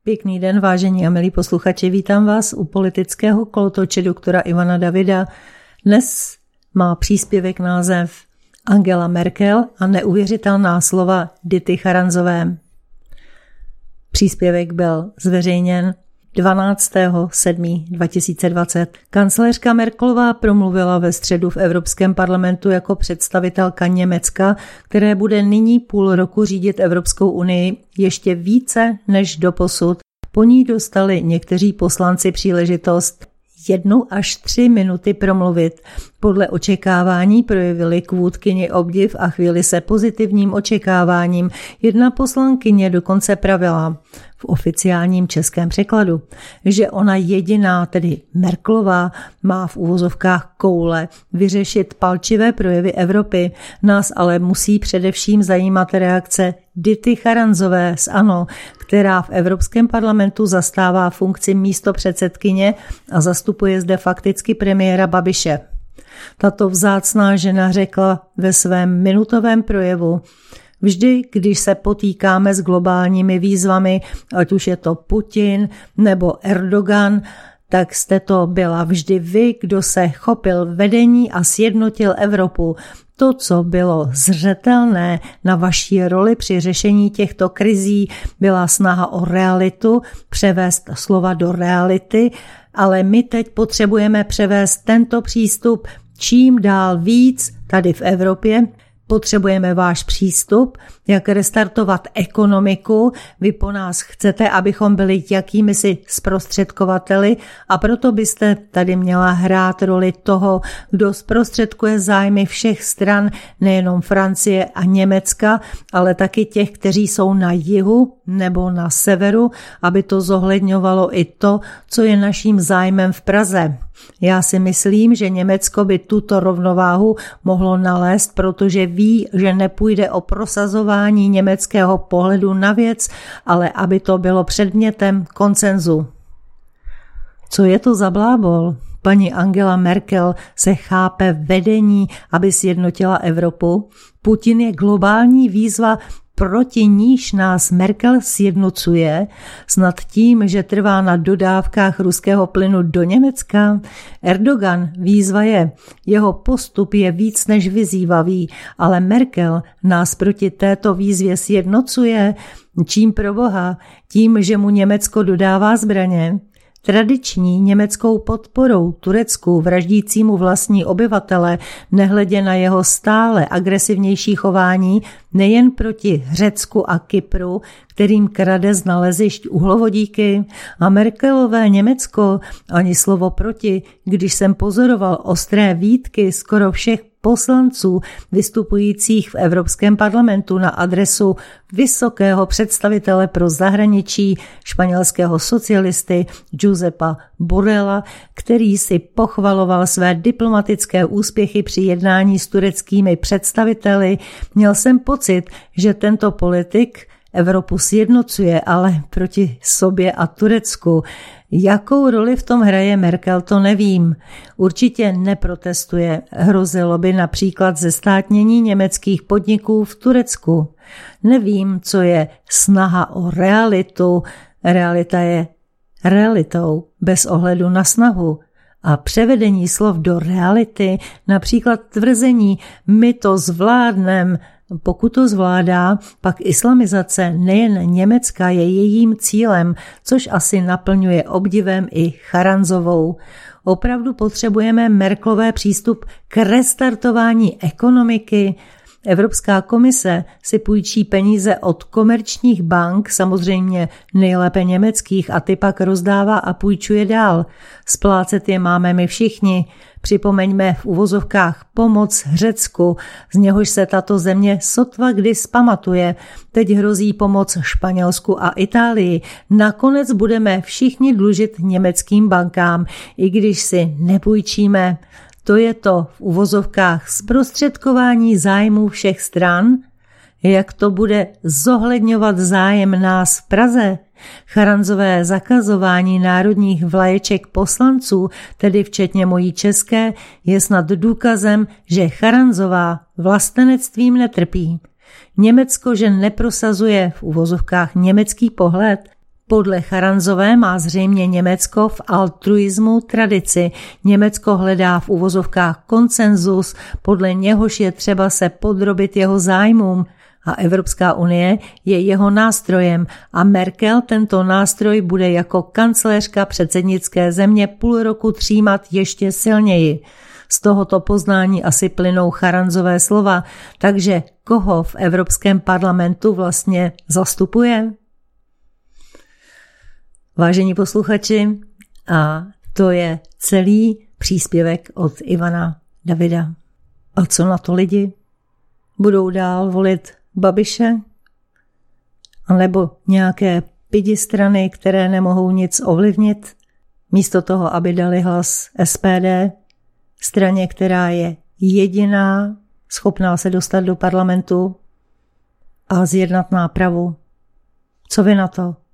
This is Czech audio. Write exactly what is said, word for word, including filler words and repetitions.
Pěkný den, vážení a milí posluchači, vítám vás u politického kolotoče doktora Ivana Davida. Dnes má příspěvek název Angela Merkel a neuvěřitelná slova Dity Charanzové. Příspěvek byl zveřejněn dvanáctého sedmého dva tisíce dvacet. Kancléřka Merkelová promluvila ve středu v Evropském parlamentu jako představitelka Německa, které bude nyní půl roku řídit Evropskou unii ještě více než doposud. Po ní dostali někteří poslanci příležitost jednu až tři minuty promluvit. Podle očekávání projevili k vůdkyni obdiv a chvíli se pozitivním očekáváním. Jedna poslankyně dokonce pravila v oficiálním českém překladu, že ona jediná, tedy Merkelová, má v uvozovkách koule vyřešit palčivé projevy Evropy. Nás ale musí především zajímat reakce Dity Charanzové z ANO, která v Evropském parlamentu zastává funkci místopředsedkyně a zastupuje zde fakticky premiéra Babiše. Tato vzácná žena řekla ve svém minutovém projevu: vždy, když se potýkáme s globálními výzvami, ať už je to Putin nebo Erdogan, tak jste to byla vždy vy, kdo se chopil vedení a sjednotil Evropu. To, co bylo zřetelné na vaší roli při řešení těchto krizí, byla snaha o realitu, převést slova do reality, ale my teď potřebujeme převést tento přístup čím dál víc tady v Evropě. Potřebujeme váš přístup, jak restartovat ekonomiku. Vy po nás chcete, abychom byli jakýmisi zprostředkovateli, a proto byste tady měla hrát roli toho, kdo zprostředkuje zájmy všech stran, nejenom Francie a Německa, ale taky těch, kteří jsou na jihu nebo na severu, aby to zohledňovalo i to, co je naším zájmem v Praze. Já si myslím, že Německo by tuto rovnováhu mohlo nalézt, protože ví, že nepůjde o prosazování německého pohledu na věc, ale aby to bylo předmětem konsenzu. Co je to za blábol? Paní Angela Merkel se chápe vedení, aby sjednotila Evropu. Putin je globální výzva, proti níž nás Merkel sjednocuje, snad tím, že trvá na dodávkách ruského plynu do Německa. Erdogan výzva je, jeho postup je víc než vyzývavý, ale Merkel nás proti této výzvě sjednocuje. Čím pro boha? Tím, že mu Německo dodává zbraně. Tradiční německou podporou Turecku vraždícímu vlastní obyvatele, nehledě na jeho stále agresivnější chování nejen proti Řecku a Kypru, kterým krade z nalezišť uhlovodíky, a Merkelové Německo ani slovo proti, když jsem pozoroval ostré výtky skoro všech poslanců vystupujících v Evropském parlamentu na adresu vysokého představitele pro zahraničí španělského socialisty Josepa Borrella, který si pochvaloval své diplomatické úspěchy při jednání s tureckými představiteli, měl jsem pocit, že tento politik Evropu sjednocuje, ale proti sobě a Turecku. Jakou roli v tom hraje Merkel, to nevím. Určitě neprotestuje. Hrozilo by například zestátnění německých podniků v Turecku. Nevím, co je snaha o realitu. Realita je realitou bez ohledu na snahu. A převedení slov do reality, například tvrzení my to zvládneme, pokud to zvládá, pak islamizace nejen Německa je jejím cílem, což asi naplňuje obdivem i Charanzovou. Opravdu potřebujeme Merkelové přístup k restartování ekonomiky. Evropská komise si půjčí peníze od komerčních bank, samozřejmě nejlépe německých, a ty pak rozdává a půjčuje dál. Splácet je máme my všichni. Připomeňme v uvozovkách pomoc Řecku, z něhož se tato země sotva kdy zpamatuje. Teď hrozí pomoc Španělsku a Itálii. Nakonec budeme všichni dlužit německým bankám, i když si nepůjčíme. To je to v uvozovkách zprostředkování zájmů všech stran. Jak to bude zohledňovat zájem nás v Praze? Charanzové zakazování národních vlaječek poslanců, tedy včetně mojí české, je snad důkazem, že Charanzová vlastenectvím netrpí. Německo, že neprosazuje v uvozovkách německý pohled. Podle Charanzové má zřejmě Německo v altruismu tradici. Německo hledá v uvozovkách konsenzus, podle něhož je třeba se podrobit jeho zájmům. A Evropská unie je jeho nástrojem a Merkel tento nástroj bude jako kancléřka předsednické země půl roku třímat ještě silněji. Z tohoto poznání asi plynou Charanzové slova, takže koho v Evropském parlamentu vlastně zastupuje? Vážení posluchači, a to je celý příspěvek od Ivana Davida. A co na to lidi? Budou dál volit Babiše? A nebo nějaké pidi strany, které nemohou nic ovlivnit? Místo toho, aby dali hlas S P D, straně, která je jediná schopná se dostat do parlamentu a zjednat nápravu. Co vy na to?